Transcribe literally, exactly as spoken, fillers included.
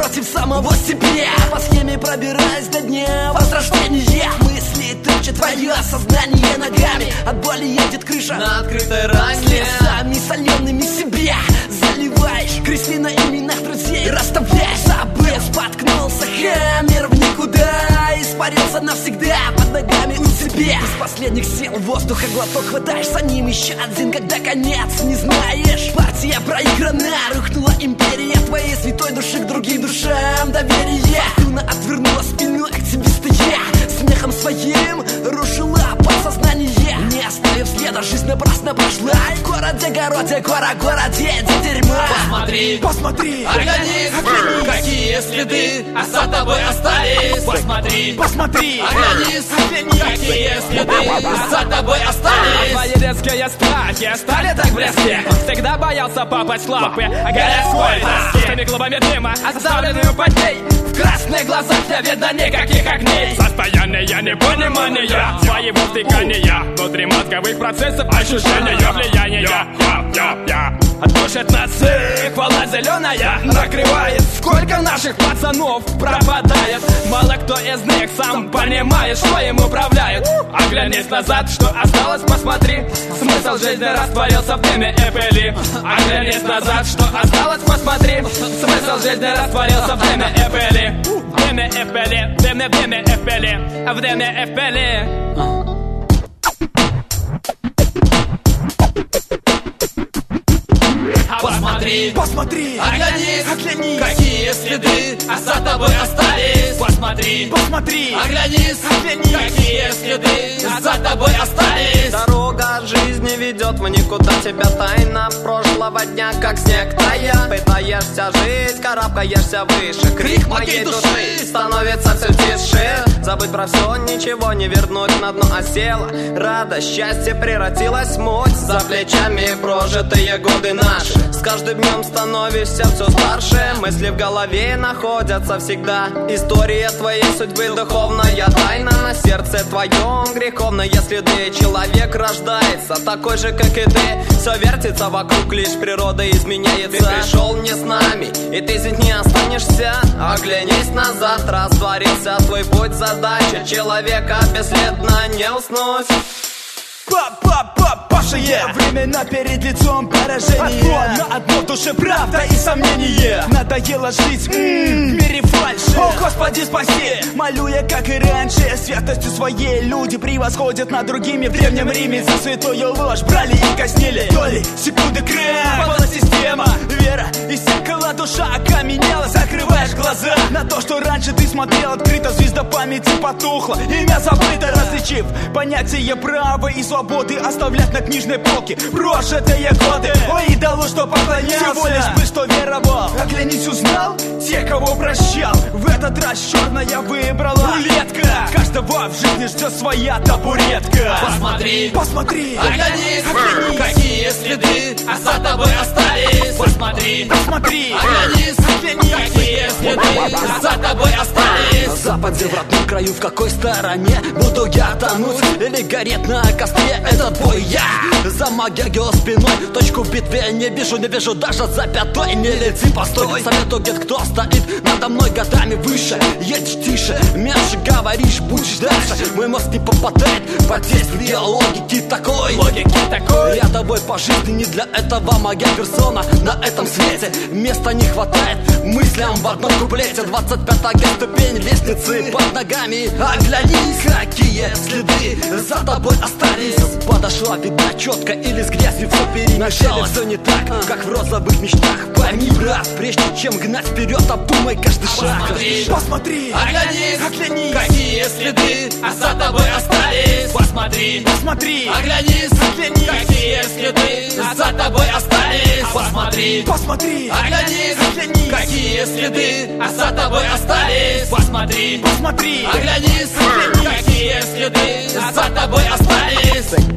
против самого себя. По схеме пробираясь до дня возрождения. Мысли тычет твое сознание ногами. От боли едет крыша на открытой ране. Слезами солеными себя заливаешь. Крестни на именах друзей расставляешь. Забыл, споткнулся хаммер в никуда. Испарился навсегда под ногами у себя. Из последних сил воздуха глоток хватаешь. За ним еще один, когда конец не знаешь. Партия проиграна, рухнула империя твоей святой души к другим душам доверие. Фортуна отвернула спину к тебе стоя. Смехом своим рушила подсознание. Не оставив следа, жизнь напрасно прошла. В городе, городе, гора, городе, дерьма. Посмотри, посмотри, оглянись, оглянись, какие следы за тобой остались. Посмотри, посмотри, оглянись, оглянись, какие следы за тобой остались. Твои детские страхи стали так близки. Всегда боялся попасть в лапы городской тоски. С теми клубами дыма, оставленными под ней. В красных глазах не видно никаких огней. Состояние непонимания своего втыкания. Внутри мозговых процессов ощущения влияния. Я, я, я. Отпушит носы, хвала зеленая накрывает. Сколько наших пацанов пропадает. Мало кто из них сам понимает, что им управляет. Оглянись назад, что осталось, посмотри. Смысл жизни растворился в дыме и пыли. Оглянись назад, что осталось, посмотри. Смысл жизни растворился в дыме и пыли. В дыме и пыли, в дыме, в дыме и пыли, в дыме и пыли. Посмотри, посмотри, оглянись, оглянись, какие следы за тобой остались. Посмотри, посмотри, оглянись, оглянись, какие следы за тобой остались. Дорога жизни ведет в никуда. Тебя тайна прошлого дня, как снег тая. Пытаешься жить, карабкаешься выше. Крик моей души становится все тише. Забыть про все, ничего не вернуть, на дно осела. Радость, счастье превратилась в муть. За плечами прожитые годы наши. С каждым днем становишься все старше. Мысли в голове находятся всегда. История твоей судьбы духовная тайна. На сердце твоем греховные следы. Человек рождается такой же, как и ты. Все вертится вокруг, лишь природа изменяется. Ты пришел не с нами, и ты здесь не останешься. Оглянись назад, растворился твой путь. Задача человека бесследно не уснуть. Пап-пап-пап, пашие времена перед лицом поражения. На одно в душе правда и сомнение. Надоело жить м-м, в мире фальши. О, Господи, спаси! Молю я, как и раньше. Святостью своей люди превосходят над другими. В Древнем Риме за святую ложь брали и казнили. Доли, секунды, крем, пала система. Вера иссякла, душа окаменела. Закрываешь глаза на то, что раньше ты смотрел открыто. Звезда памяти потухла, имя забыто. Различив понятие права и свободы, оставлять на книжной полке прожитые годы. Ой, идолу, что поклонялся, всего лишь бы, что веровал. Оглянись, узнал те, кого прощал. В этот раз черная выбрала рулетка. Каждого в жизни ждет своя табуретка. Посмотри, посмотри, оглянись, оглянись, какие следы за тобой остались. Посмотри, посмотри, оглянись, оглянись, какие следы за тобой остались. На западе, в родном краю, в какой стороне буду я тонуть или гореть на костре этот бой? Я за магию спиной, точку в битве не вижу, не вижу даже за пятой. Не лети, постой, советую, где кто стоит надо мной годами выше. Едешь тише, меньше говоришь, будешь дальше. Мой мозг не попадает под действие логики такой. Логики такой. Я тобой по жизни, не для этого моя персона на этом свете. Места не хватает мыслям в одном куплете. Двадцать пятая ступень лестницы под ногами. Оглянись, какие следы за тобой остались. Подошла беда четко или с грязью все перемешалось. Все не так, как в розовых мечтах. Пойми, брат, прежде чем гнать вперед, обдумай каждый шаг. Посмотри, посмотри, оглянись, оглянись, какие следы за тобой остались. Посмотри, посмотри, оглянись, оглянись, какие следы за тобой остались. Посмотри, посмотри, оглянись, оглянись, какие следы за тобой остались. Посмотри, посмотри, оглянись, какие следы за тобой остались.